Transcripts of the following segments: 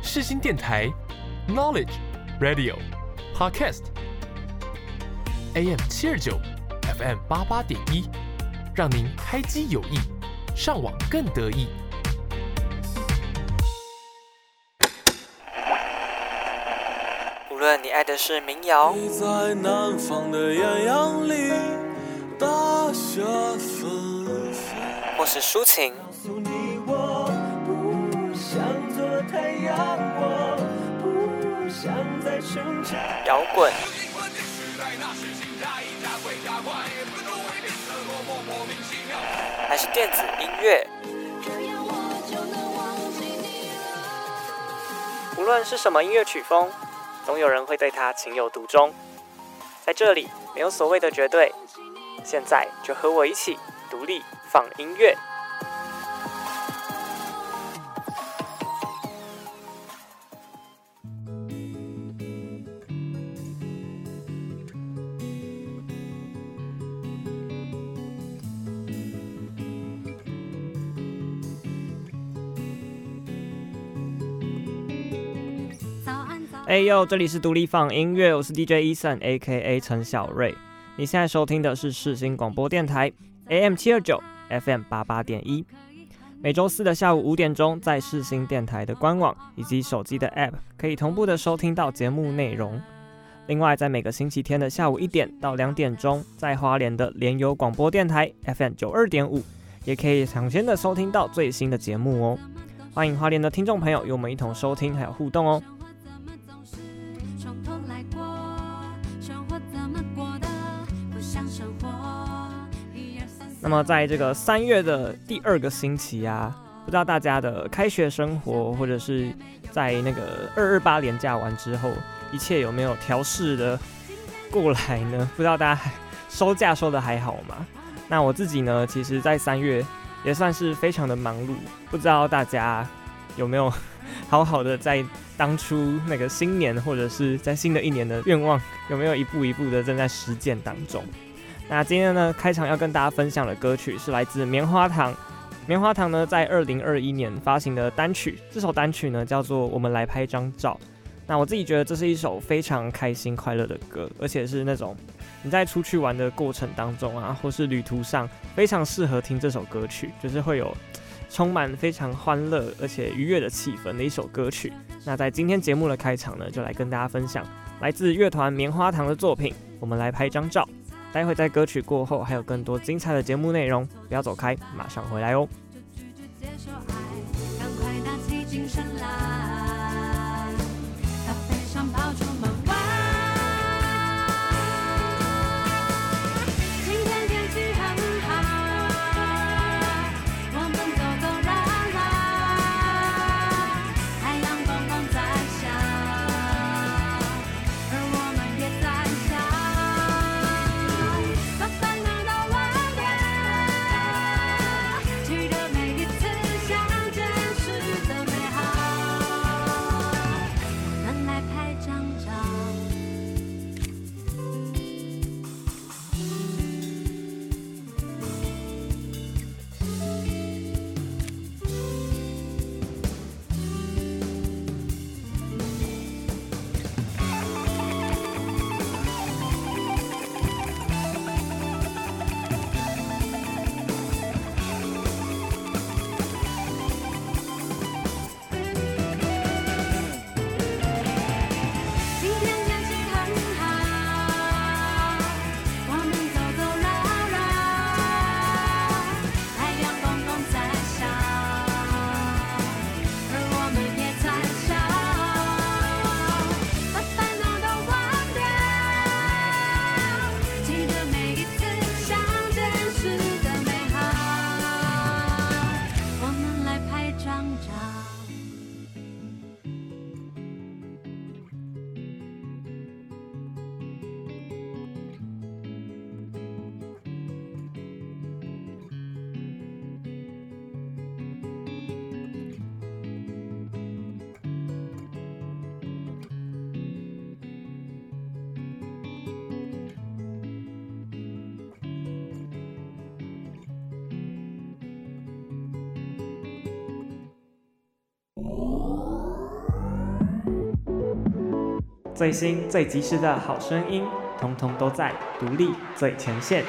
世新电台 Knowledge Radio Podcast AM 729 FM 88.1，让您开机有益，上网更得意。 无论你爱的是民谣， 在南方的艳阳里，大雪纷飞， 或是抒情， 我不想做太阳，我不想再成长。 摇滚，还是电子音乐，无论是什么音乐曲风，总有人会对它情有独钟。在这里，没有所谓的绝对。现在就和我一起独立放音乐。哎呦，这里是独立放音乐，我是 DJ Eason AKA 陈小瑞。你现在收听的是世新广播电台 AM 729 FM 88.1，每周四的下午5点钟，在世新电台的官网以及手机的 App 可以同步的收听到节目内容。另外，在每个星期天的下午1点到2点钟，在花莲的联友广播电台 FM 92.5，也可以抢先的收听到最新的节目哦。欢迎花莲的听众朋友与我们一同收听还有互动哦。那么在这个3月的第2个星期啊，不知道大家的开学生活，或者是在那个228连假完之后，一切有没有调适的过来呢？不知道大家收假收的还好吗？那我自己呢，其实在3月也算是非常的忙碌，不知道大家有没有好好的在当初那个新年，或者是在新的一年的愿望，有没有一步一步的正在实践当中？那今天呢，开场要跟大家分享的歌曲是来自棉花糖。棉花糖呢，在2021年发行的单曲，这首单曲呢叫做《我们来拍张照》。那我自己觉得这是一首非常开心快乐的歌，而且是那种你在出去玩的过程当中啊，或是旅途上，非常适合听这首歌曲，就是会有充满非常欢乐而且愉悦的气氛的一首歌曲。那在今天节目的开场呢，就来跟大家分享来自乐团棉花糖的作品《我们来拍张照》。待会在歌曲过后还有更多精彩的节目内容，不要走开，马上回来哦。 记得每一次相见时的美好。 最新最及时的好声音，通通都在独立最前线。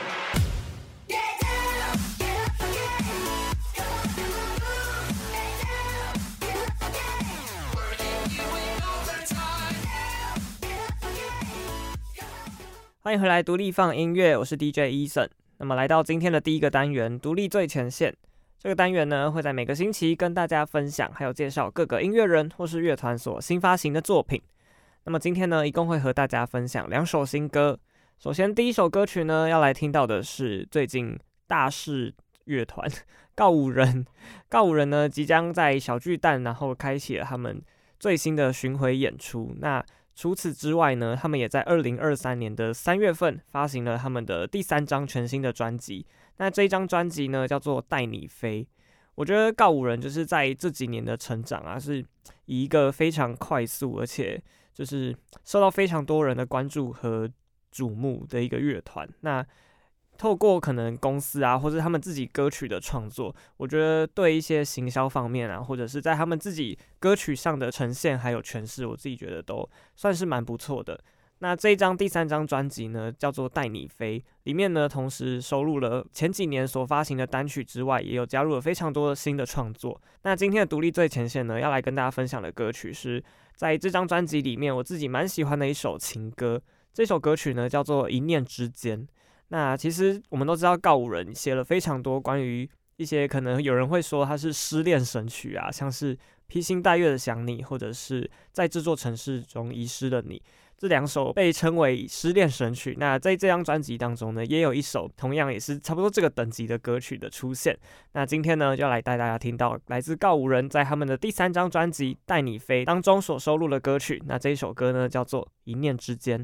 欢迎回来独立放音乐，我是 DJ Eason。那么来到今天的第一个单元，独立最前线。这个单元呢，会在每个星期跟大家分享，还有介绍各个音乐人或是乐团所新发行的作品。那么今天呢，一共会和大家分享2首新歌。首先第一首歌曲呢，要来听到的是最近大势乐团告五人。告五人呢，即将在小巨蛋，然后开启了他们最新的巡回演出。那除此之外呢，他们也在2023年的3月份发行了他们的第3张全新的专辑。那这一张专辑呢，叫做《带你飞》。我觉得告五人就是在这几年的成长啊，是以一个非常快速，而且就是受到非常多人的关注和瞩目的一个乐团。那透过可能公司啊，或是他们自己歌曲的创作，我觉得对一些行销方面啊，或者是在他们自己歌曲上的呈现还有诠释，我自己觉得都算是蛮不错的。那这一张第3张专辑呢，叫做《带你飞》，里面呢同时收录了前几年所发行的单曲之外，也有加入了非常多的新的创作。那今天的独立最前线呢，要来跟大家分享的歌曲是在这张专辑里面我自己蛮喜欢的一首情歌。这首歌曲呢叫做《一念之间》。那其实我们都知道告五人写了非常多关于一些可能有人会说它是失恋神曲啊，像是披星戴月的想你，或者是在这座城市中遗失了你，这2首被称为失恋神曲。那在这张专辑当中呢，也有一首同样也是差不多这个等级的歌曲的出现。那今天呢，就要来带大家听到来自告五人在他们的第3张专辑《带你飞》当中所收录的歌曲。那这一首歌呢，叫做《一念之间》。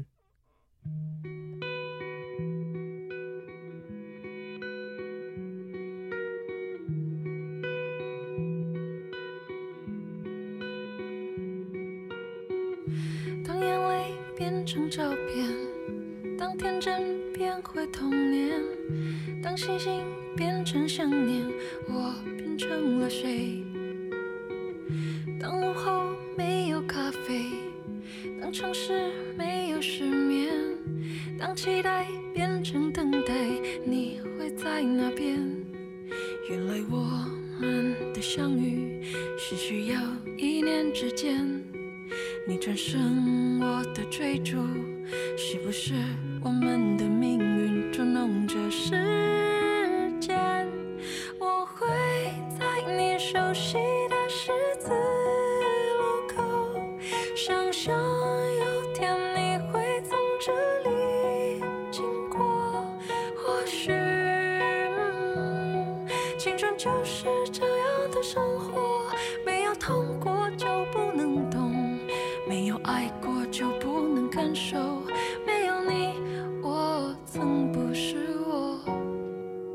当眼泪变成照片，当天真变回童年，当星星变成想念，我变成了谁？当午后没有咖啡，当城市没有失眠，当期待变成等待，你会在哪边？原来我们的相遇是需要一念之间，你转身我的追逐，是不是我们的命运捉弄着时间？我会在你熟悉的十字路口，想象有天你会从这里经过。或许青春就是这样的生活，没有痛过就不能懂，没有爱过就不能感受，没有你我曾不是我。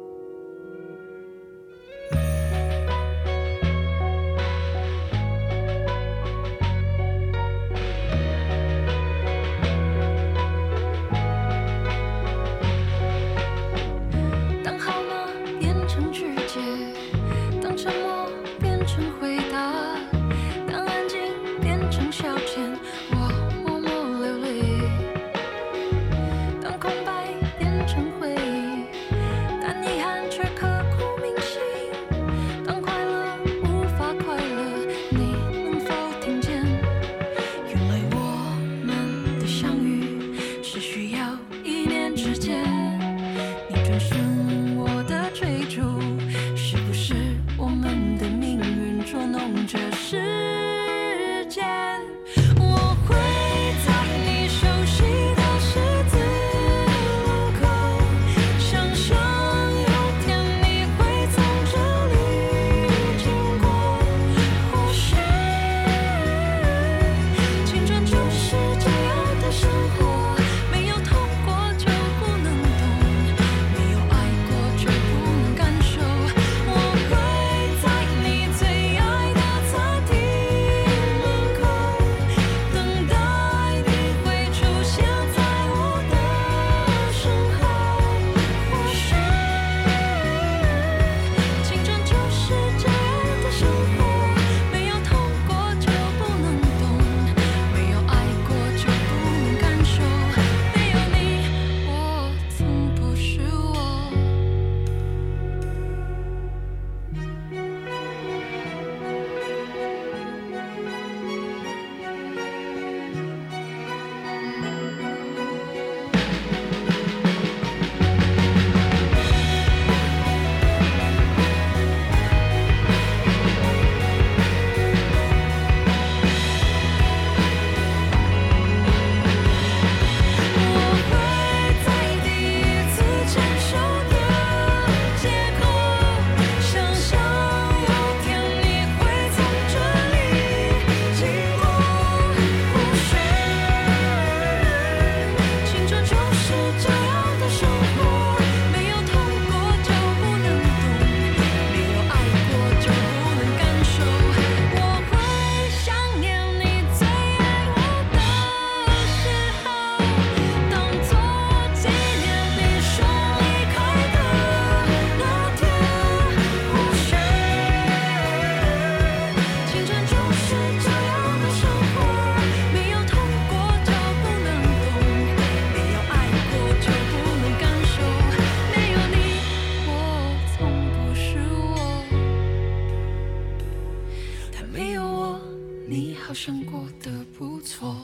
你好像过得不错。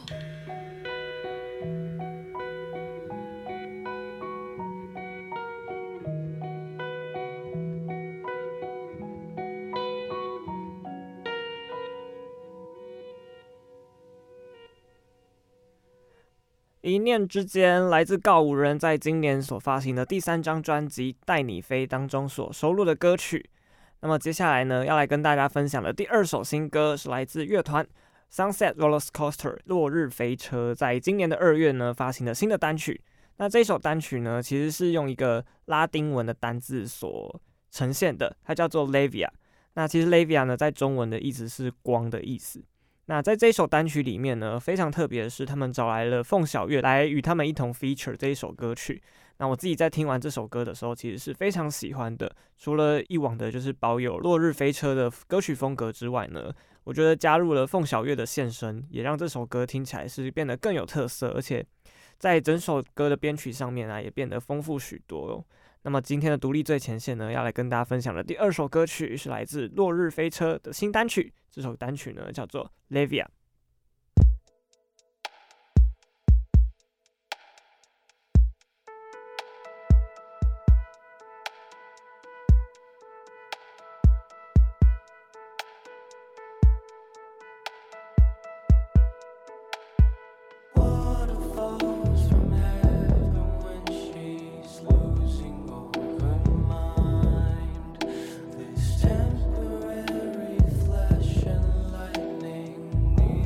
一念之间，来自告五人在今年所发行的第3张专辑《带你飞》当中所收录的歌曲。那么接下来呢，要来跟大家分享的第2首新歌是来自乐团 Sunset Roller Coaster 落日飞车，在今年的2月呢发行的新的单曲。那这首单曲呢，其实是用一个拉丁文的单字所呈现的，它叫做 Levia。那其实 Levia 呢，在中文的意思是光的意思。那在这首单曲里面呢，非常特别的是，他们找来了凤小岳来与他们一同 feature 这一首歌曲。那我自己在听完这首歌的时候，其实是非常喜欢的。除了以往的就是保有落日飞车的歌曲风格之外呢，我觉得加入了凤小岳的现身，也让这首歌听起来是变得更有特色，而且在整首歌的编曲上面啊，也变得丰富许多哦。那么今天的独立最前线呢，要来跟大家分享的第2首歌曲是来自落日飞车的新单曲，这首单曲呢叫做 Levia。 Temporary flash and lightning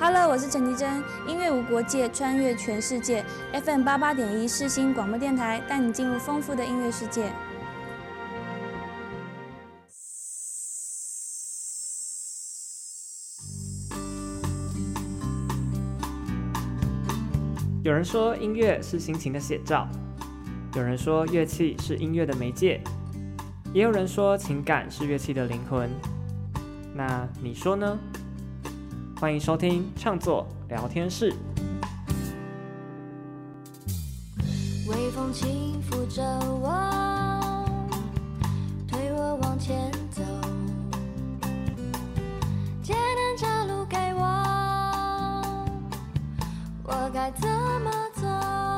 Hello， 我是陈绮贞，音乐无国界，穿越全世界。FM 88.1世新广播电台，带你进入丰富的音乐世界。 有人说音乐是心情的写照，有人说乐器是音乐的媒介，也有人说情感是乐器的灵魂。那你说呢？欢迎收听创作聊天室。 微风轻抚着我，推我往前走，艰难这路给我，我该怎么做？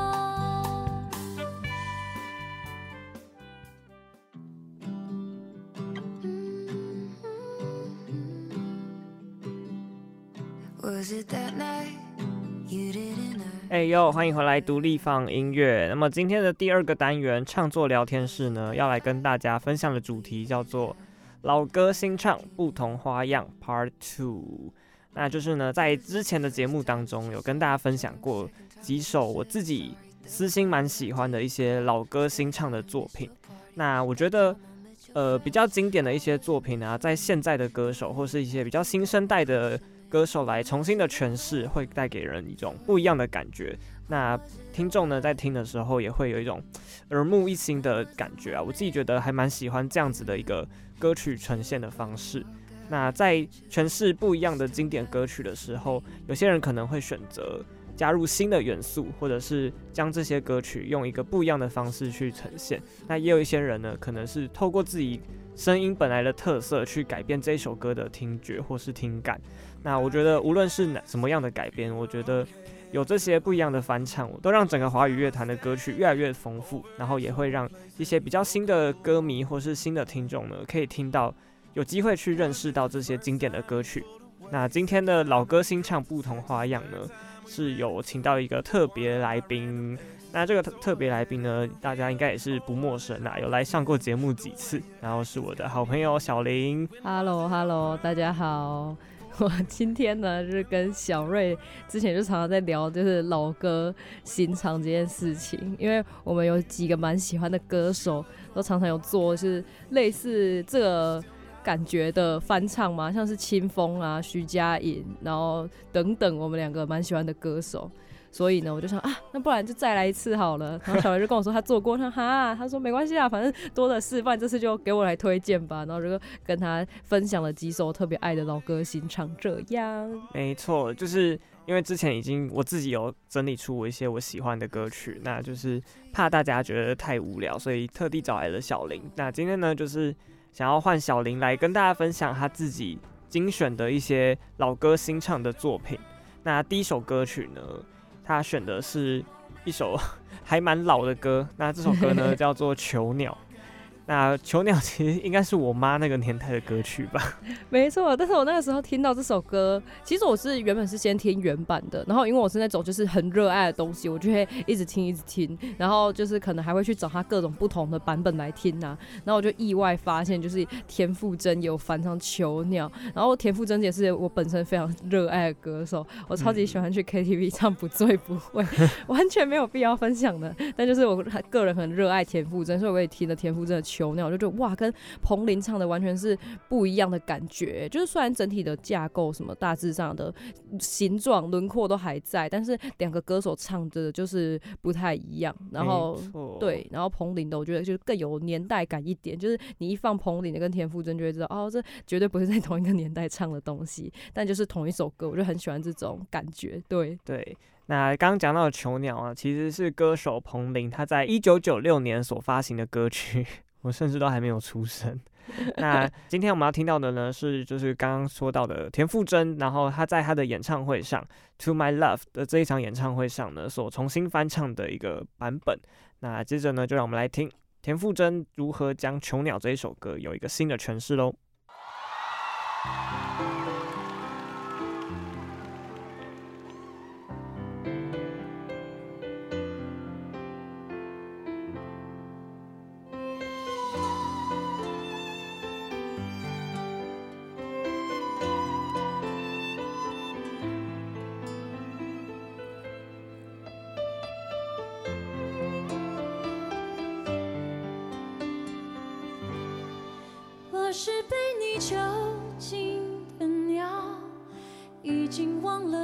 哎呦，欢迎回来独立放音乐。那么今天的第二个单元创作聊天室呢，要来跟大家分享的主题叫做老歌新唱不同花样 Part 2。那就是呢，在之前的节目当中有跟大家分享过几首我自己私心蛮喜欢的一些老歌新唱的作品。那我觉得比较经典的一些作品啊，在现在的歌手或是一些比较新生代的歌手来重新的诠释，会带给人一种不一样的感觉。那听众呢，在听的时候也会有一种耳目一新的感觉啊。我自己觉得还蛮喜欢这样子的一个歌曲呈现的方式。那在诠释不一样的经典歌曲的时候，有些人可能会选择加入新的元素，或者是将这些歌曲用一个不一样的方式去呈现。那也有一些人呢，可能是透过自己声音本来的特色去改变这一首歌的听觉或是听感。那我觉得无论是什么样的改编，我觉得有这些不一样的翻唱，都让整个华语乐坛的歌曲越来越丰富，然后也会让一些比较新的歌迷或是新的听众呢，可以听到，有机会去认识到这些经典的歌曲。那今天的老歌新唱不同花样呢，是有请到一个特别来宾。那这个特别来宾呢，大家应该也是不陌生啦，有来上过节目几次，然后是我的好朋友小林。 Hello， 大家好。我今天呢，就是跟小瑞之前就常常在聊，就是老歌新唱这件事情，因为我们有几个蛮喜欢的歌手，都常常有做是类似这个感觉的翻唱嘛，像是清风啊、徐佳莹，然后等等，我们两个蛮喜欢的歌手。所以呢，我就想啊，那不然就再来一次好了。然后小雷就跟我说他做过，他说没关系啊，反正多的是，不然这次就给我来推荐吧。然后就跟他分享了几首特别爱的老歌新唱，这样。 没错，就是因为之前我自己有整理出我一些我喜欢的歌曲，那就是怕大家觉得太无聊，所以特地找来了小林。那今天呢，就是想要换小林来跟大家分享他自己精选的一些老歌新唱的作品。那第一首歌曲呢，他选的是一首还蛮老的歌，那这首歌呢叫做《囚鸟》。那《囚鸟》其实应该是我妈那个年代的歌曲吧？ 没错，但是我那个时候听到这首歌，其实我是原本是先听原版的，然后因为我是那种就是很热爱的东西，我就会一直听，然后就是可能还会去找它各种不同的版本来听啊，然后我就意外发现就是田馥甄有翻唱《囚鸟》，然后田馥甄也是我本身非常热爱的歌手，我超级喜欢去 KTV 唱不醉不会，完全没有必要分享的，但就是我个人很热爱田馥甄，所以我也听了田馥甄的囚鸟，我就觉得哇，跟彭羚唱的完全是不一样的感觉。就是虽然整体的架构什么大致上的形状轮廓都还在，但是两个歌手唱的就是不太一样。然后对，然后彭羚的我觉得就更有年代感一点，就是你一放彭羚的跟田馥甄就会知道，哦，这绝对不是在同一个年代唱的东西，但就是同一首歌，我就很喜欢这种感觉。对。 那刚刚讲到的《囚鸟》啊，其实是歌手彭羚他在1996年所发行的歌曲，我甚至都还没有出生。那今天我们要听到的呢，就是刚刚说到的田馥甄，然后他在他的演唱会上《To My Love》的这一场演唱会上呢，所重新翻唱的一个版本。那接着呢，就让我们来听田馥甄如何将《囚鸟》这一首歌有一个新的诠释喽。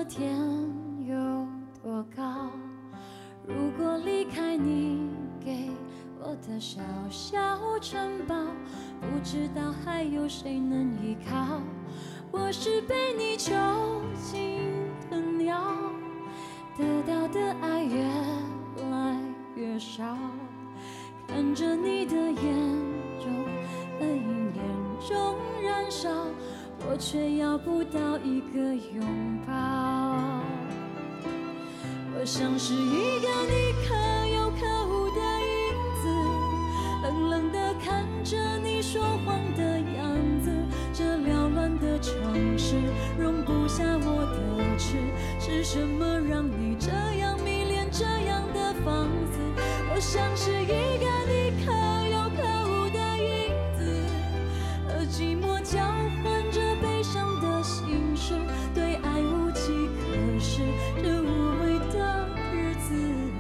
了天有多高，如果离开你给我的小小城堡，不知道还有谁能依靠。我是被你囚禁的鸟，得到的爱越来越少，看着你的眼中的阴眼中燃烧，我却要不到一个拥抱。我像是一个你可有可无的影子，冷冷地看着你说谎的样子。这缭乱的城市容不下我的痴，是什么让你这样迷恋这样的房子？我像是一个你可有可无的影子，和寂寞交换着悲伤的心事，对爱无计可施，这无味的日子，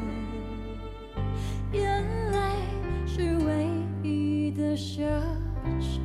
眼泪是唯一的奢侈。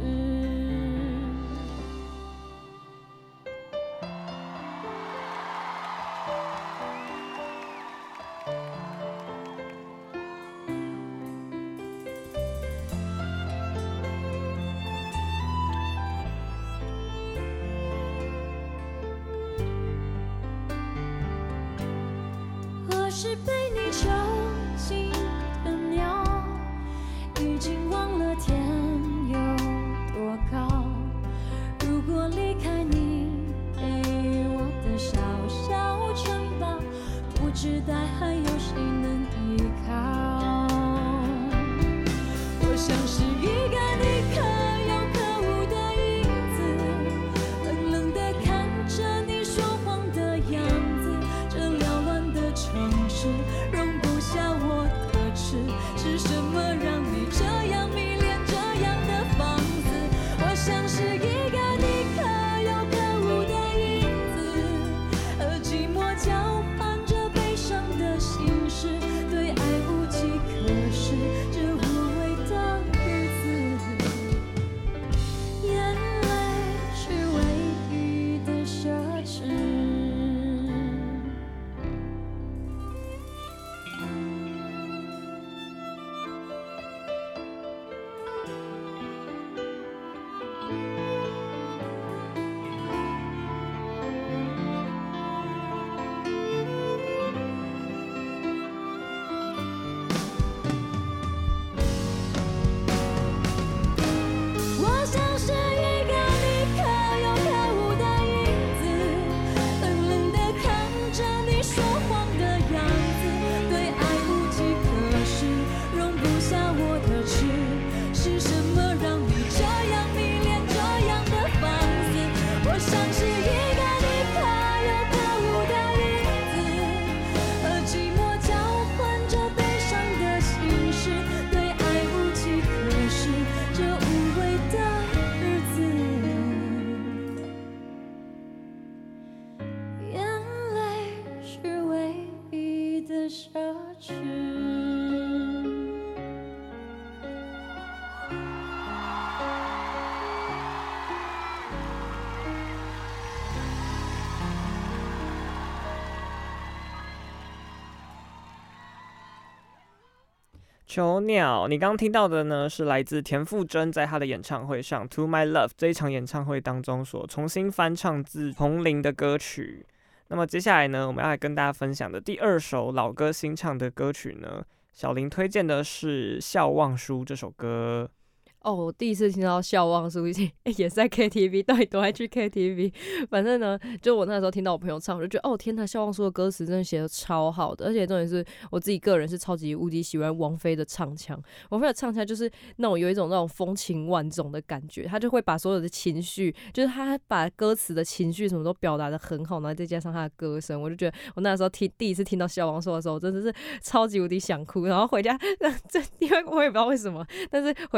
我是被你囚禁的鸟，已经忘了天有多高。如果离开你给我的小小城堡，不知道还有谁能依靠。我像是一个你可有可无的影子，冷冷地看着你说谎的样子。这缭乱的城市容不下我的痴，是什么让你这样迷恋这样的房子？我像是一个你可有可无的影子，和寂寞交换着悲伤的心事，对爱无计可施，这无味的日子，眼泪是唯一的奢侈。我像是一个你可有可无的影子，冷冷地看着你说谎的样子，对爱无计可施，容不下我的痴，是什么让你这样迷恋这样的房子？我像是一个你可有可无的影子，和寂寞交换着悲伤的心事，对爱无计可施，这无味的日子，眼泪是唯一的奢侈。 囚鸟，你刚听到的呢是来自田馥甄在她的演唱会上《To My Love》这一场演唱会当中所重新翻唱自彭羚的歌曲。那么接下来呢，我们要来跟大家分享的第二首老歌新唱的歌曲呢，小林推荐的是《笑忘书》这首歌。 哦，我第一次听到《笑忘书》也是在 KTV， 到底多爱去 KTV？ 反正呢，就我那时候听到我朋友唱，我就觉得哦天哪，《笑忘书》的歌词真的写得超好的，而且重点是我自己个人是超级无敌喜欢王菲的唱腔。王菲的唱腔就是那种有一种那种风情万种的感觉，她就会把所有的情绪，就是她把歌词的情绪什么都表达得很好，然后再加上她的歌声，我就觉得我那时候第一次听到《笑忘书》的时候，真的是超级无敌想哭，然后回家因为我也不知道为什么，但是回家又看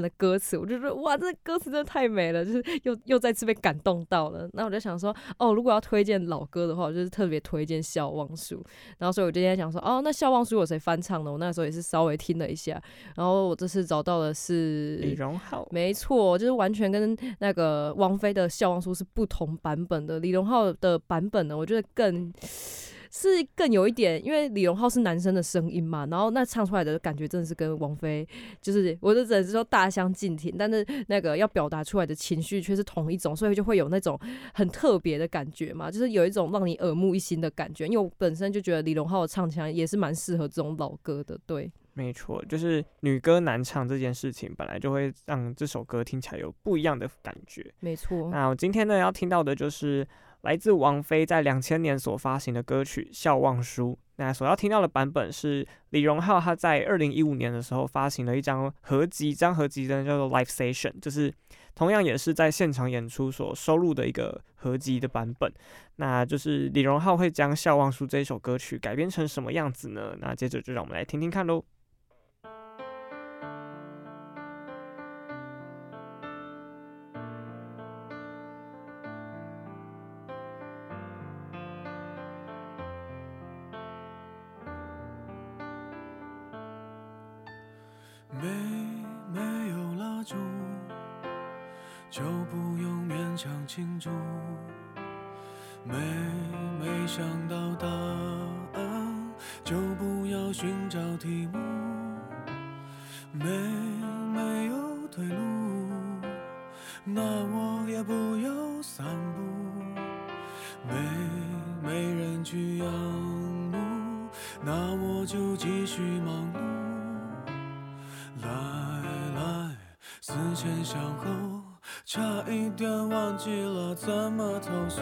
的歌词，我就觉得哇，这歌词真的太美了，就是又再次被感动到了。那我就想说，如果要推荐老歌的话，我就是特别推荐《笑忘书》。然后所以我今天想说，那《笑忘书》有谁翻唱的？我那时候也是稍微听了一下，然后我这次找到的是李荣浩， 没错，就是完全跟那个王菲的《笑忘书》是不同版本的。李荣浩的版本呢，我觉得更有一点，因为李荣浩是男生的声音嘛，然后那唱出来的感觉真的是跟王菲，就是我就只能说大相径庭，但是那个要表达出来的情绪却是同一种，所以就会有那种很特别的感觉嘛，就是有一种让你耳目一新的感觉。因为我本身就觉得李荣浩的唱起来也是蛮适合这种老歌的，对。 没错，就是女歌男唱这件事情，本来就会让这首歌听起来有不一样的感觉。 没错。 那我今天呢要听到的就是来自王菲在2000年所发行的歌曲《笑忘书》。那所要听到的版本是李荣浩他在2015年的时候发行了一张合集，这张合集呢叫做 Live Session， 就是同样也是在现场演出所收录的一个合集的版本。那就是李荣浩会将《笑忘书》这一首歌曲改编成什么样子呢？那接着就让我们来听听看咯。 没有蜡烛，就不用勉强庆祝。没想到答案，就不要寻找题目。没有退路，那我也不要散步。没人去仰慕，那我就继续忙碌。来，思前想后，差一点忘记了怎么投诉。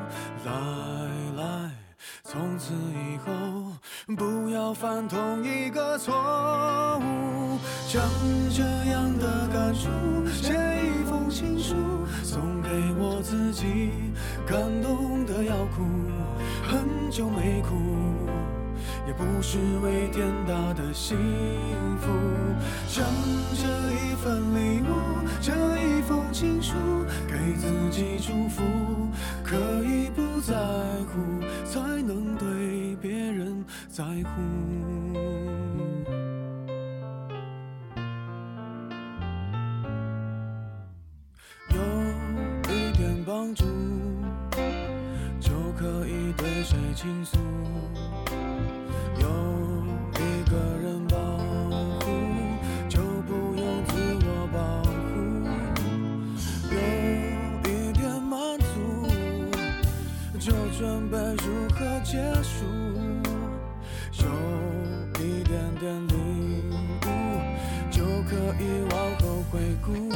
来，从此以后不要犯同一个错误。将这样的感触写一封情书，送给我自己，感动得要哭，很久没哭，也不是为天大的幸福。将这一份礼物，这一封情书，给自己祝福，可以不在乎，才能对别人在乎。有一点帮助，就可以对谁倾诉。有一个人保护，就不用自我保护。有一点满足，就准备如何结束。有一点点领悟，就可以往后回顾。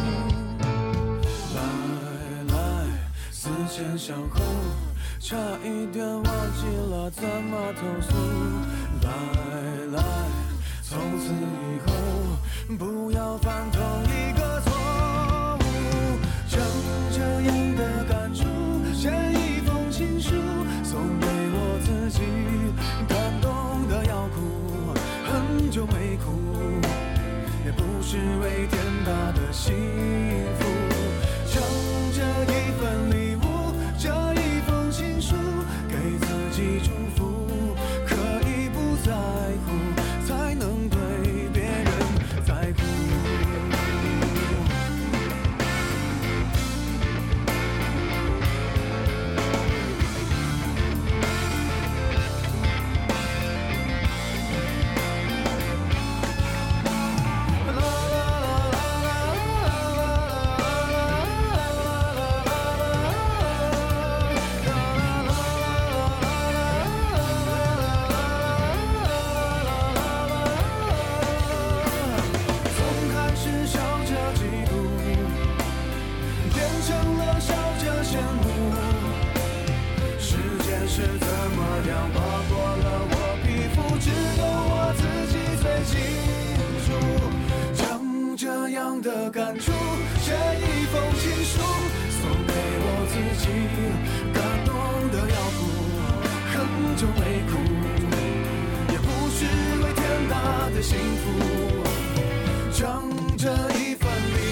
来，思前想后，差一点忘记了怎么投诉。来，从此以后不要犯同一个错误。将这样的感触写一封情书，送给我自己，感动得要哭，很久没哭，也不是为天大的幸福。将这一份礼物，这一封情书，给自己祝福，可以不在乎，才能对别人在乎。的感触写一封情书，送给我自己，感动得要哭，很久没哭，也不是为天大的幸福。将这一份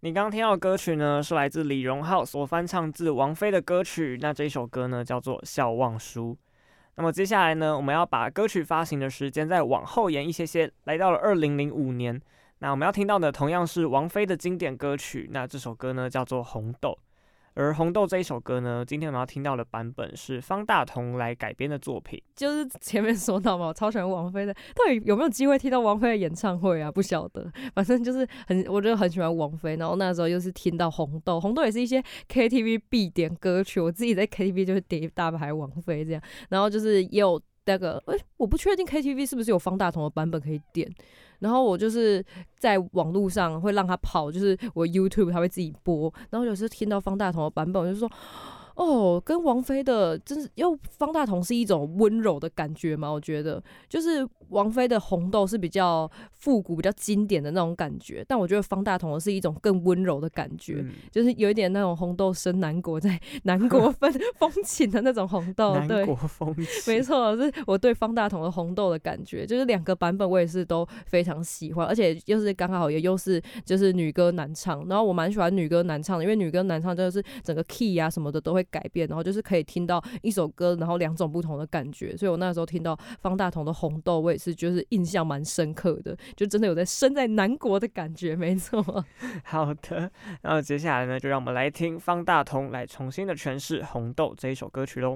你刚刚听到的歌曲呢，是来自李荣浩所翻唱自王菲的歌曲。那这一首歌呢，叫做《笑忘书》。那么接下来呢，我们要把歌曲发行的时间再往后延一些些，来到了2005年。那我们要听到的同样是王菲的经典歌曲。那这首歌呢，叫做《红豆》。而《红豆》这一首歌呢，今天我们要听到的版本是方大同来改编的作品。 就是前面说到嘛，我超喜欢王菲的，到底有没有机会听到王菲的演唱会啊？不晓得，反正就是我觉得很喜欢王菲。然后那时候又是听到《红豆》，《红豆》也是一些 KTV 必点歌曲，我自己在 KTV 就是点一大排王菲这样。然后就是也有那个，我不确定 KTV 是不是有方大同的版本可以点。然后我就是在网络上会让他跑，就是我 YouTube 他会自己播，然后有时候听到方大同的版本，我就说，哦，跟王菲的真是，因为方大同是一种温柔的感觉嘛，我觉得就是王菲的《红豆》是比较复古、比较经典的那种感觉，但我觉得方大同的是一种更温柔的感觉，就是有一点那种红豆生南国，在南国风情的那种红豆， 南国风情， 没错，是我对方大同的《红豆》的感觉，就是两个版本我也是都非常喜欢，而且又是刚好又是就是女歌男唱，然后我蛮喜欢女歌男唱的，因为女歌男唱就是整个 key 啊什么的都会改变，然后就是可以听到一首歌然后两种不同的感觉，所以我那时候听到方大同的《红豆》我也是就是印象蛮深刻的，就真的有身在南国的感觉，没错。 好的，然后接下来呢，就让我们来听方大同来重新的诠释《红豆》这一首歌曲咯。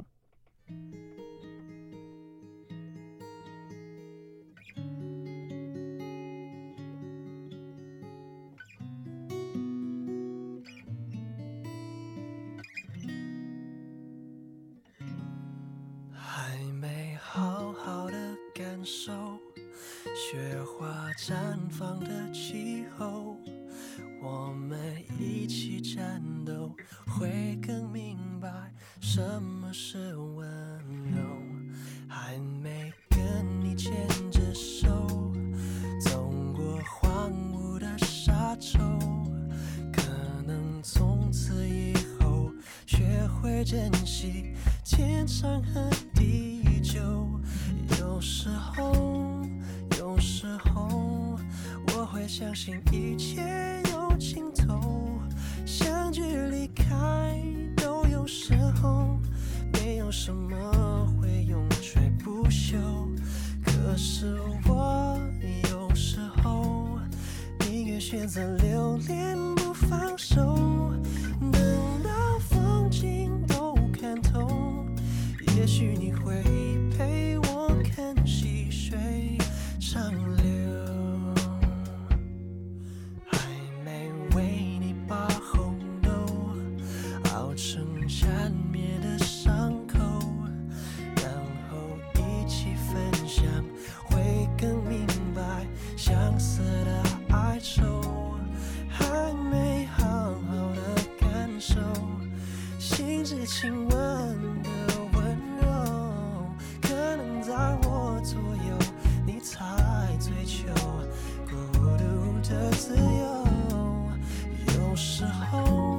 还没好好的感受雪花绽放的气候，我们一起战斗，会更明白什么是温柔。还没跟你牵着手走过荒芜的沙洲，可能从此以后学会珍惜天长和地久。有时候我会相信一切有尽头，相聚离开都有时候，没有什么会永垂不朽。可是我有时候宁愿选择留恋不放手，等到风景都看透，也许你会陪我看细水长流。还没为你把红豆熬成缠绵的伤口，然后一起分享，会更明白相似的哀愁。还没好好的感受心之亲吻的温柔，可能在我左右你才追求孤独的自由。有时候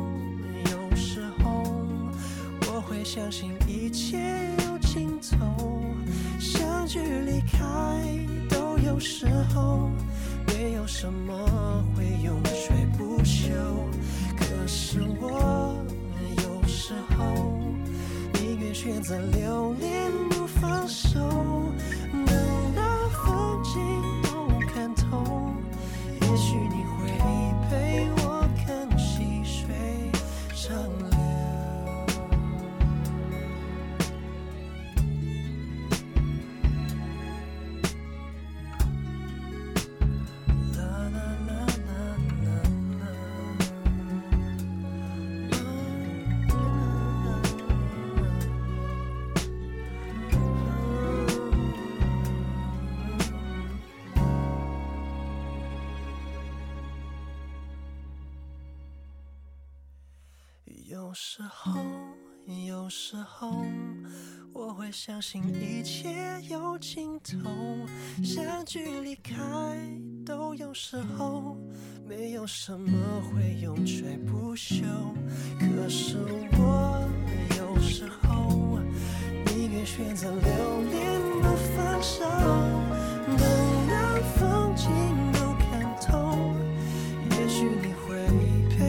我会相信一切有尽头，相聚离开都有时候，没有什么会永垂不朽。可是我有时候宁愿选择留恋不放手，等到风景都看透，也许你会陪我看细水长流。有时候我会相信一切有尽头，相聚离开都有时候，没有什么会永垂不朽。可是我有时候宁愿选择留恋不放手，等到风景都看透，也许你会陪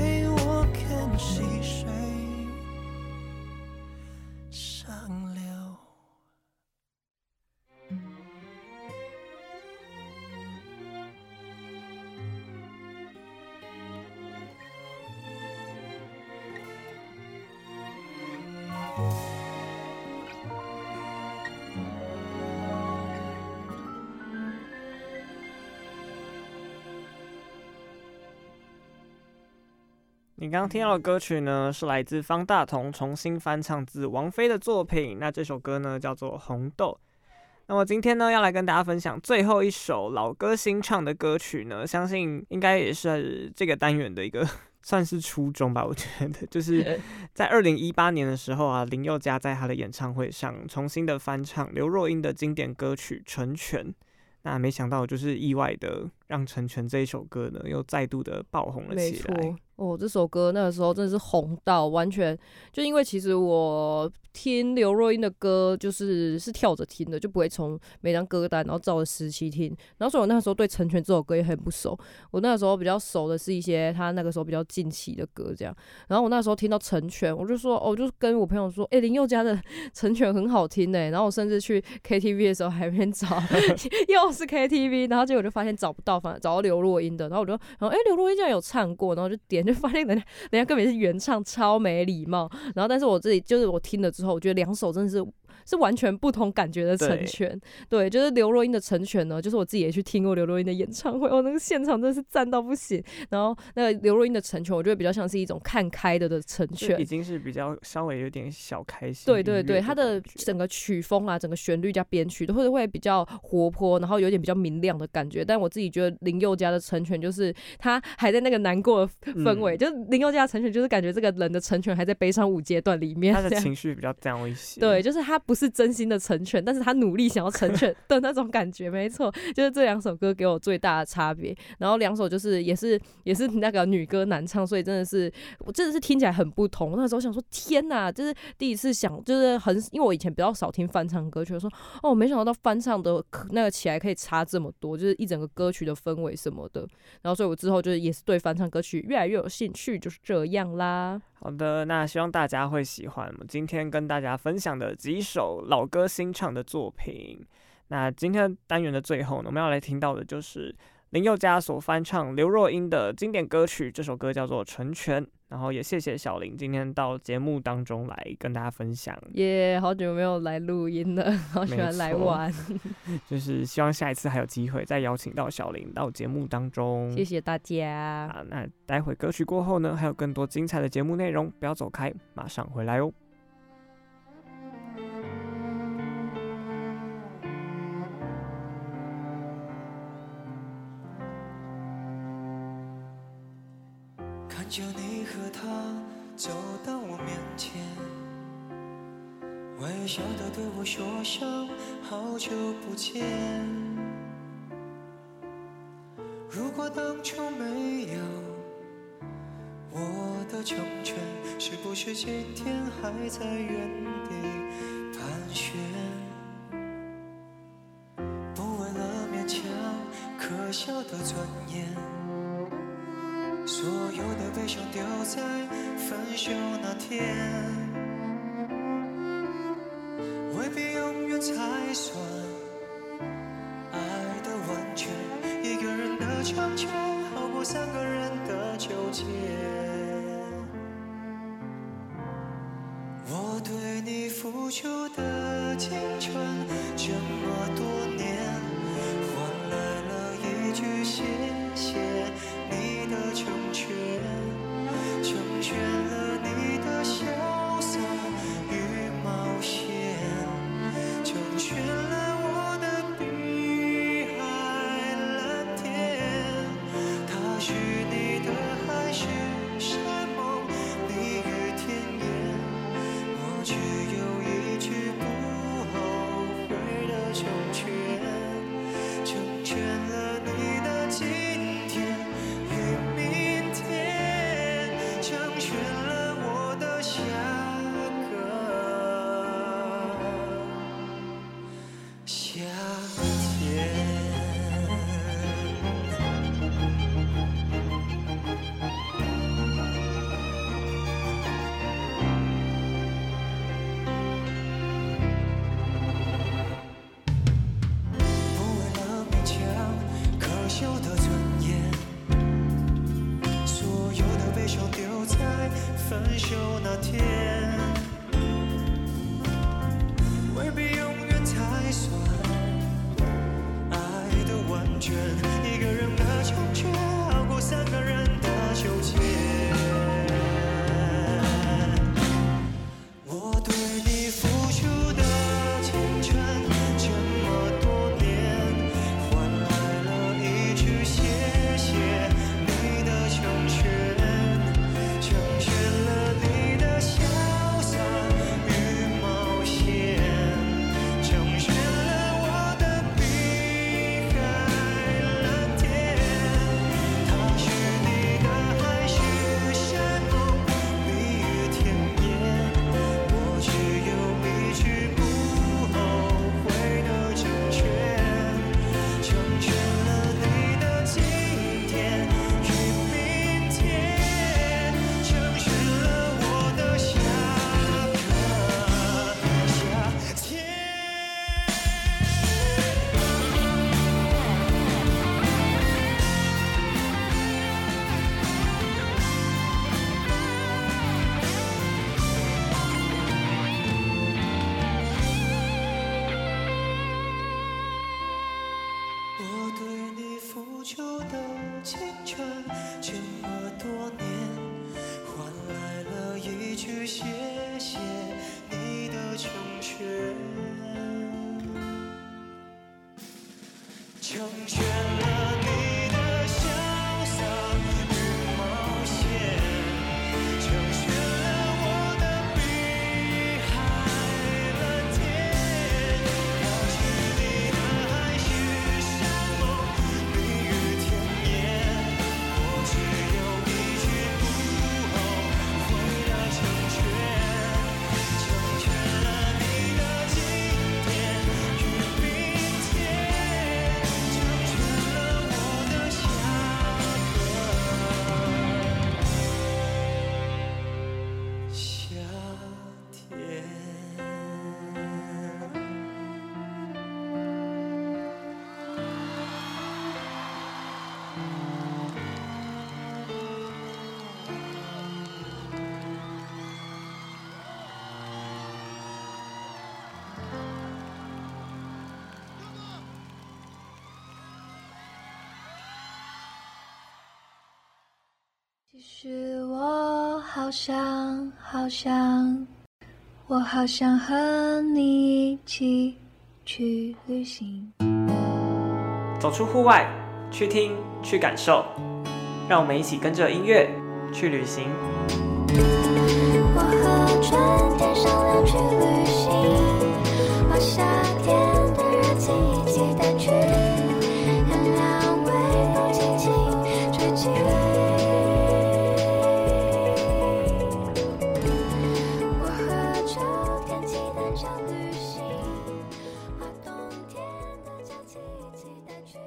长流。 你刚刚听到的歌曲呢，是来自方大同重新翻唱自王菲的作品。那这首歌呢，叫做《红豆》。那么今天呢，要来跟大家分享最后一首老歌新唱的歌曲呢，相信应该也是这个单元的一个算是初衷吧。我觉得就是在2018年的时候啊，林宥嘉在他的演唱会上重新的翻唱刘若英的经典歌曲《成全》。那没想到就是意外的让《成全》这一首歌呢，又再度的爆红了起来。 没错哦，这首歌那个时候真的是红到完全，就因为其实我听刘若英的歌是跳着听的，就不会从每张歌单然后照着时期听。然后所以我那时候对《成全》这首歌也很不熟，我那个时候比较熟的是一些他那个时候比较近期的歌这样。然后我那时候听到《成全》，我就说我就跟我朋友说，林宥嘉的《成全》很好听欸。然后我甚至去 KTV 的时候还没找，又是 KTV， 然后结果就发现找不到，反而找到刘若英的，然后我就刘若英竟然有唱过，然后就点。就发现人家根本是原唱，超没礼貌。然后但是我自己就是我听了之后，我觉得两首真的是完全不同感觉的成全。对，就是刘若英的成全呢，就是我自己也去听过刘若英的演唱会，那个现场真的是赞到不行。然后那个刘若英的成全，我觉得比较像是一种看开的成全， 已经是比较稍微有点小开心。 对对对，它的整个曲风啊，整个旋律加编曲都会比较活泼，然后有点比较明亮的感觉。但我自己觉得林宥嘉的成全就是他还在那个难过的氛围，就是林宥嘉的成全就是感觉这个人的成全还在悲伤5阶段里面， 他的情绪比较down一些。 对，就是他不是真心的成全，但是他努力想要成全的那种感觉。没错，就是这两首歌给我最大的差别。然后两首就是也是那个女歌男唱，所以我真的是听起来很不同。那时候想说天哪，就是第一次想，就是因为我以前比较少听翻唱歌曲，我说没想到翻唱的那个起来可以差这么多，就是一整个歌曲的氛围什么的。然后所以我之后就是也是对翻唱歌曲越来越有兴趣，就是这样啦。 好的，那希望大家会喜欢我们今天跟大家分享的几首老歌新唱的作品。那今天单元的最后呢，我们要来听到的就是林宥嘉所翻唱刘若英的经典歌曲，这首歌叫做《成全》。然后也谢谢小林今天到节目当中来跟大家分享。 好久没有来录音了，好喜欢来玩。 就是希望下一次还有机会再邀请到小林到节目当中。 谢谢大家。 好，那待会歌曲过后呢，还有更多精彩的节目内容，不要走开，马上回来哦。 看见你和他走到我面前，微笑地对我说声好久不见。如果当初没有我的成全，是不是今天还在原地盘旋？不为了勉强可笑的尊严，所有的悲伤丢在分手那天，未必永远才算爱的完全。一个人的成全好过3个人的纠结。我对你付出的青春这么多年，换来了一句谢谢你的成全，成全了你的潇洒与冒险，成全了我的碧海蓝天。他是你的海誓山盟，你与天言，我只有一句不后悔的成全，成全了你的今天与明天，成全了其实我好想我好想和你一起去旅行。 走出户外，去听，去感受，让我们一起跟着音乐去旅行。 我和春天商量去旅行，把夏天的热情一起带去，看两微风轻轻吹起。我和秋天期待着旅行，把冬天的假期一起带去。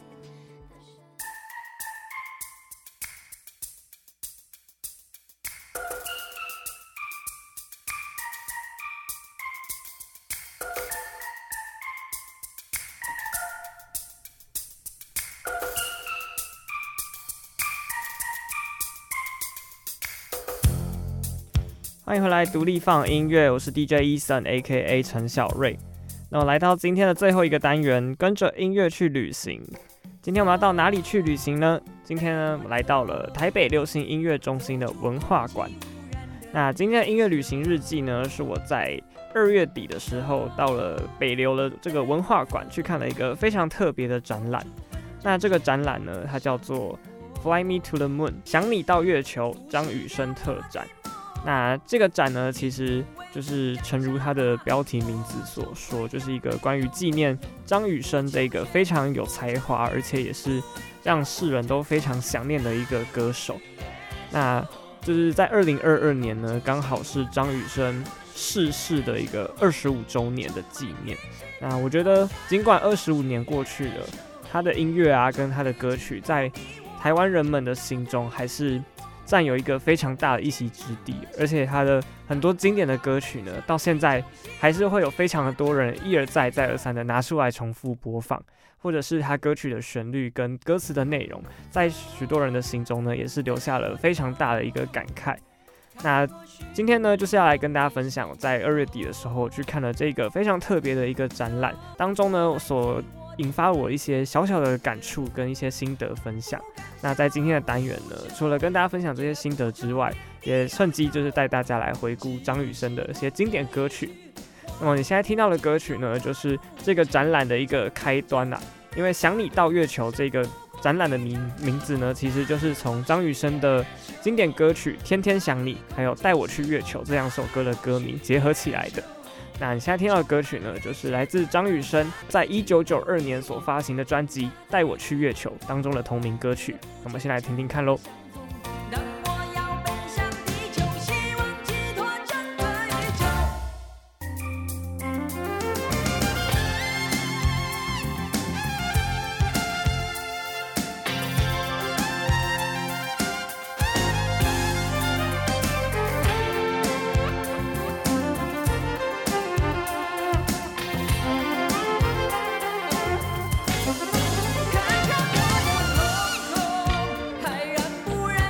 欢迎回来独立放音乐，我是 DJ Eason AKA 陈小瑞。那我来到今天的最后一个单元，跟着音乐去旅行。今天我们要到哪里去旅行呢？今天呢，我们来到了台北流行音乐中心的文化馆。那今天的音乐旅行日记呢，是我在2月底的时候到了北流的这个文化馆去看了一个非常特别的展览。那这个展览呢，它叫做 Fly Me to the Moon 想你到月球张雨生特展。那这个展呢，其实就是诚如它的标题名字所说，就是一个关于纪念张雨生这个非常有才华，而且也是让世人都非常想念的一个歌手。那就是在2022年呢，刚好是张雨生逝世的一个25周年的纪念。那我觉得，尽管25年过去了，他的音乐啊，跟他的歌曲，在台湾人们的心中还是占有一个非常大的一席之地，而且他的很多经典的歌曲呢，到现在还是会有非常的多人一而再再而三的拿出来重复播放，或者是他歌曲的旋律跟歌词的内容，在许多人的心中呢，也是留下了非常大的一个感慨。那今天呢，就是要来跟大家分享，我在2月底的时候去看了这个非常特别的一个展览，当中呢，所引发我一些小小的感触跟一些心得分享。那在今天的单元呢，除了跟大家分享这些心得之外，也趁机就是带大家来回顾张雨生的一些经典歌曲。那么你现在听到的歌曲呢，就是这个展览的一个开端啦。因为想你到月球这个展览的名字呢，其实就是从张雨生的经典歌曲《天天想你》还有《带我去月球》这2首歌的歌名结合起来的。那你现在听到的歌曲呢，就是来自张雨生在1992年所发行的专辑《带我去月球》当中的同名歌曲。我们先来听听看咯。 看看我的瞳孔，海然不然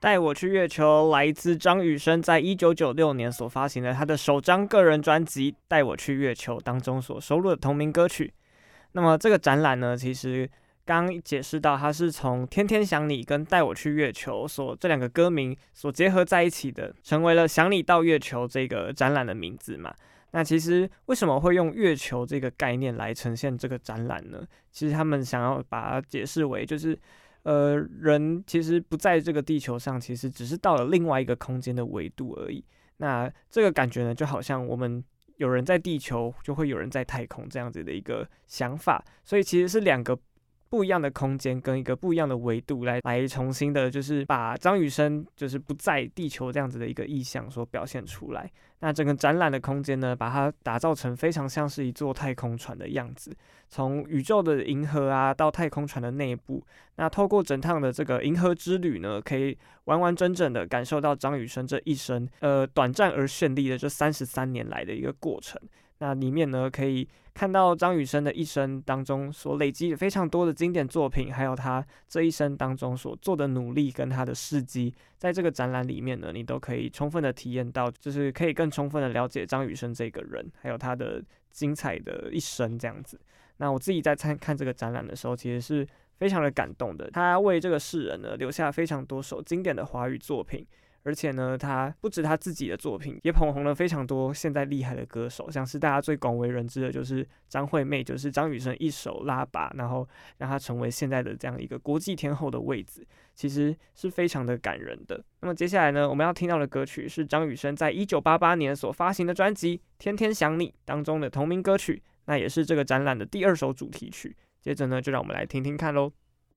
带我去月球来自张雨生在1996年所发行的他的首张个人专辑《带我去月球》当中所收录的同名歌曲。那么这个展览呢，其实刚刚解释到，它是从《天天想你》跟《带我去月球》这两个歌名所结合在一起的，成为了《想你到月球》这个展览的名字嘛。那其实为什么会用月球这个概念来呈现这个展览呢？其实他们想要把它解释为就是人其实不在这个地球上，其实只是到了另外一个空间的维度而已。那这个感觉呢，就好像我们有人在地球，就会有人在太空这样子的一个想法，所以其实是两个不一样的空间跟一个不一样的维度来重新的，就是把张雨生就是不在地球这样子的一个意象所表现出来。那整个展览的空间呢，把它打造成非常像是一座太空船的样子，从宇宙的银河啊到太空船的内部，那透过整趟的这个银河之旅呢，可以完完整整的感受到张雨生这一生短暂而绚丽的这33年来的一个过程。那里面呢，可以看到张雨生的一生当中所累积的非常多的经典作品，还有他这一生当中所做的努力跟他的事迹，在这个展览里面呢，你都可以充分的体验到，就是可以更充分的了解张雨生这个人，还有他的精彩的一生这样子。那我自己在看这个展览的时候，其实是非常的感动的。他为这个世人呢留下非常多首经典的华语作品。而且呢，他不止他自己的作品，也捧红了非常多现在厉害的歌手，像是大家最广为人知的就是张惠妹，就是张雨生一手拉拔，然后让她成为现在的这样一个国际天后的位置，其实是非常的感人的。那么接下来呢，我们要听到的歌曲是张雨生在1988年所发行的专辑《天天想你》当中的同名歌曲，那也是这个展览的第2首主题曲。接着呢，就让我们来听听看咯。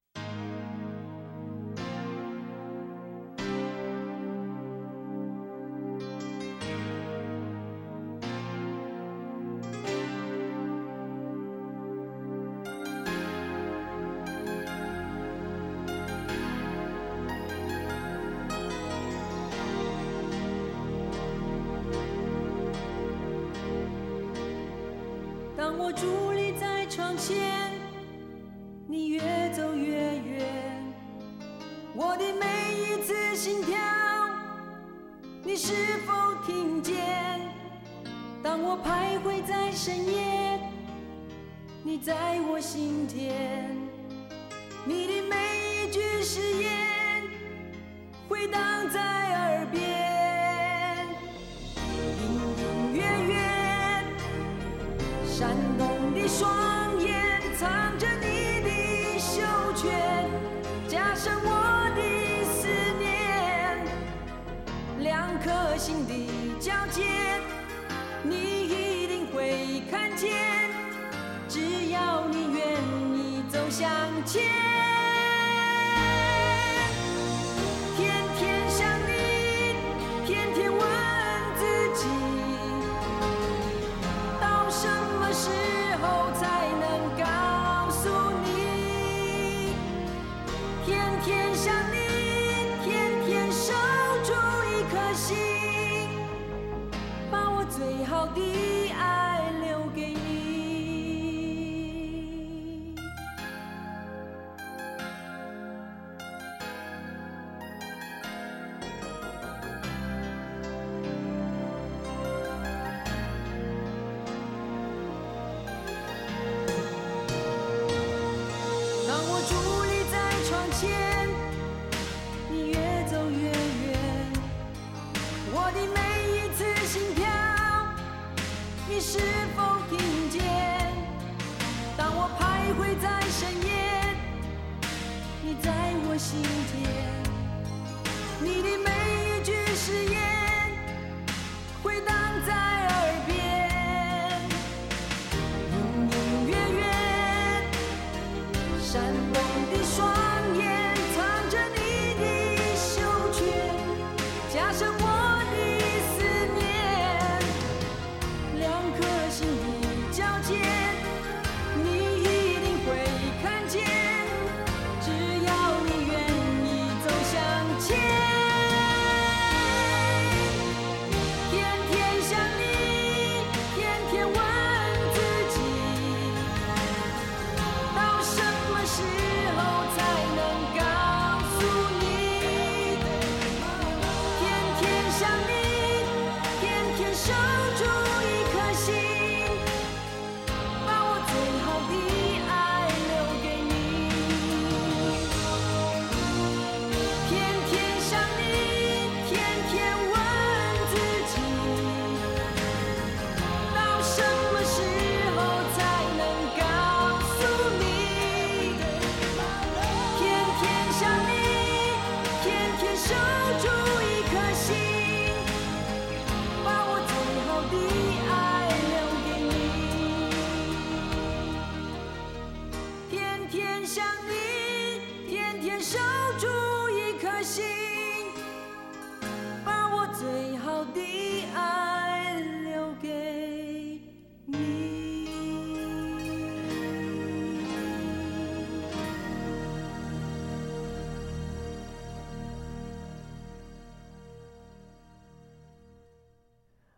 当我伫立在窗前，你越走越远，我的每一次心跳，你是否听见？当我徘徊在深夜，你在我心田，你的每一句誓言回荡在耳边，隐隐约约闪动的双眼藏着你的袖圈，加深我的思念，两颗心的交界，你一定会看见，只要你愿意走向前。天天想你，天天问自己，到什么时候才能告诉你？天天想你，天天守住一颗心，把我最好的爱留给你。当我伫立在窗前，你越走越远，我的每一次心跳，你是否听见？当我徘徊在深夜，你在我心田，你的每一句誓言回荡在耳边，隐隐约约闪动的双眼藏着你的袖圈，加深我的思念，两颗心的交界，你一定会看见，只要你愿意走向前。天天想你，天天问自己，到什么时候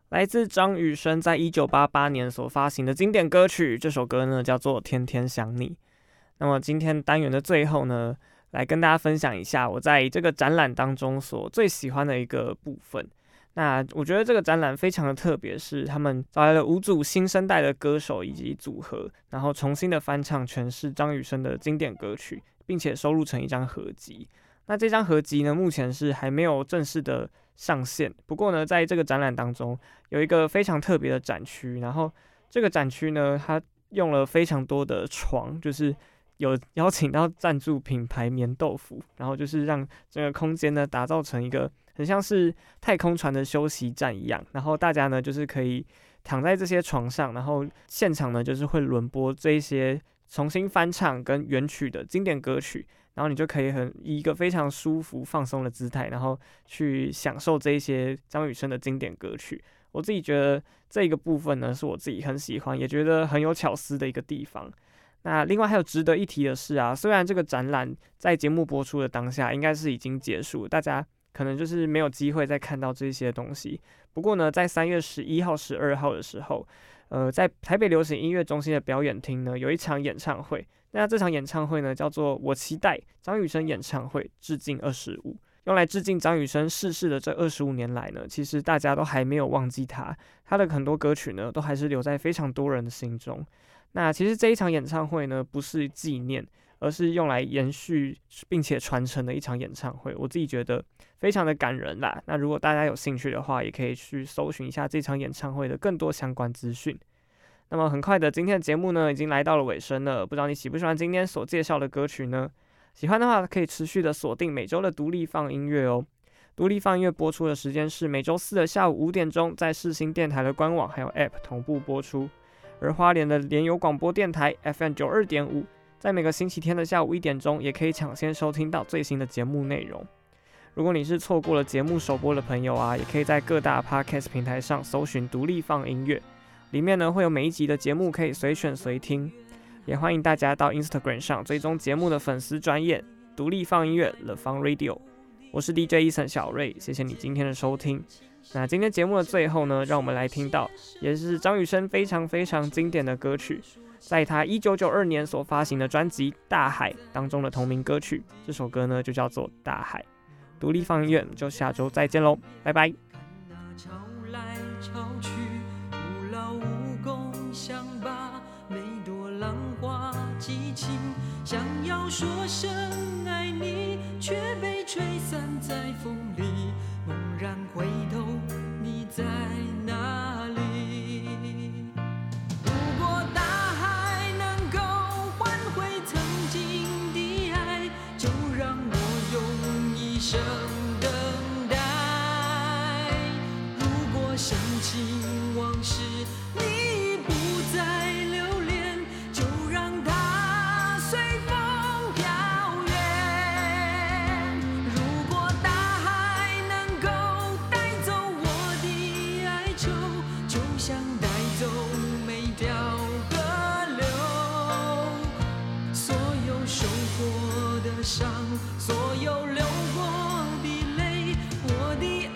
来自张雨生在1988年所发行的经典歌曲，这首歌呢叫做《天天想你》。那么今天单元的最后呢，来跟大家分享一下我在这个展览当中所最喜欢的一个部分。那我觉得这个展览非常的特别，是他们找来了5组新生代的歌手以及组合，然后重新的翻唱诠释张雨生的经典歌曲，并且收录成一张合集。那这张合集呢，目前是还没有正式的上线。不过呢，在这个展览当中有一个非常特别的展区，然后这个展区呢，它用了非常多的床，就是有邀请到赞助品牌棉豆腐，然后就是让整个空间呢打造成一个很像是太空船的休息站一样，然后大家呢就是可以躺在这些床上，然后现场呢就是会轮播这一些重新翻唱跟原曲的经典歌曲，然后你就可以以一个非常舒服放松的姿态，然后去享受这一些张雨生的经典歌曲。我自己觉得这一个部分呢是我自己很喜欢，也觉得很有巧思的一个地方。那另外还有值得一提的是啊，虽然这个展览在节目播出的当下应该是已经结束，大家可能就是没有机会再看到这些东西。不过呢，在3月11号、12号的时候，在台北流行音乐中心的表演厅呢，有一场演唱会。那这场演唱会呢，叫做《我期待张雨生演唱会致敬25》，用来致敬张雨生逝世的这25年来呢，其实大家都还没有忘记他的很多歌曲呢，都还是留在非常多人的心中。那其实这一场演唱会呢，不是纪念，而是用来延续并且传承的一场演唱会。我自己觉得非常的感人啦。那如果大家有兴趣的话，也可以去搜寻一下这场演唱会的更多相关资讯。那么很快的，今天的节目呢已经来到了尾声了，不知道你喜不喜欢今天所介绍的歌曲呢？喜欢的话可以持续的锁定每周的独立放音乐哦。独立放音乐播出的时间是每周4的下午5点钟，在世新电台的官网还有 App 同步播出。而花莲的联友广播电台 FM 92.5，在每个星期天的下午1点钟，也可以抢先收听到最新的节目内容。如果你是错过了节目首播的朋友啊，也可以在各大 Podcast 平台上搜寻独立放音乐，里面呢会有每一集的节目可以随选随听。也欢迎大家到 Instagram 上追踪节目的粉丝专页独立放音乐 The Fun Radio。我是 DJ Eason 小瑞，谢谢你今天的收听。那今天节目的最后呢，让我们来听到也是张雨生非常非常经典的歌曲，在他1992年所发行的专辑《大海》当中的同名歌曲，这首歌呢就叫做《大海》。独立放音乐，就下周再见喽，拜拜。 潮来潮去，徒劳无功，想把每朵浪花记清，想要说声爱你，却被吹散在风里。猛然回头，你在哪里？如果大海能够换回曾经的爱，就让我用一生等待。如果深情往事你不再留恋，就让它随风飘远。如果大海能够带走我的哀愁，就像带走每条河流。所有受过的伤，所有流过的泪，我的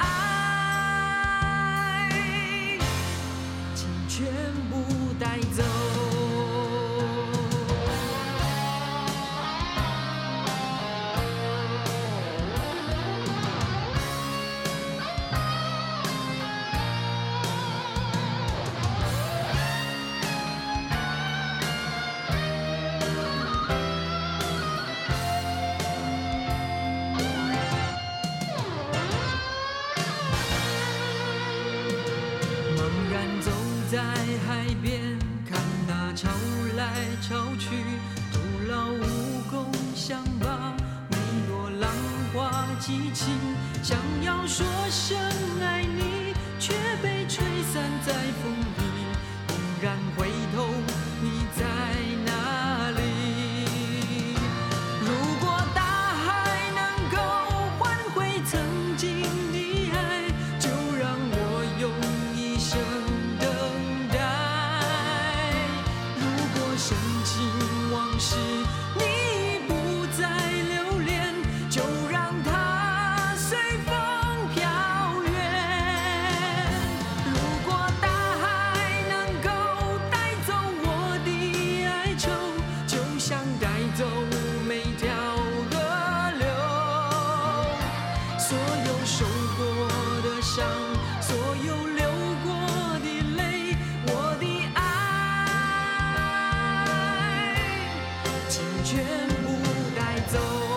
爱，请全部带走。茫然走在海边，看那潮来潮去，徒劳无功，想把每朵浪花记清，想要说声爱你，却被吹散在风里。猛然回头，你在哪里？如果大海能够换回曾经的爱，就让我用一生等待。如果深情往事你不再留恋，就让它随风飘远。 每条河流，所有受过的伤，所有流过的泪，我的爱请全部带走。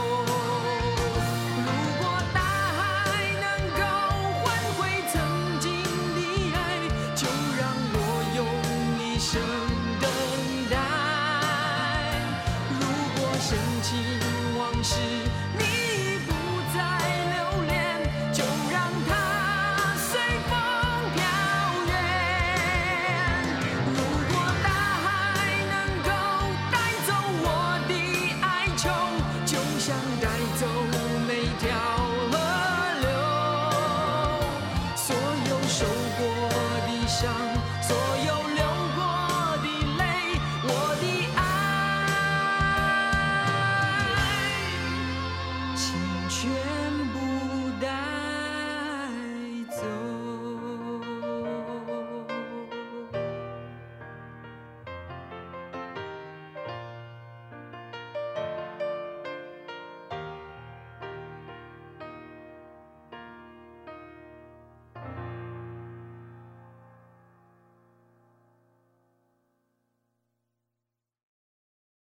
如果大海能够换回曾经的爱，就让我用一生等待。如果深情往事你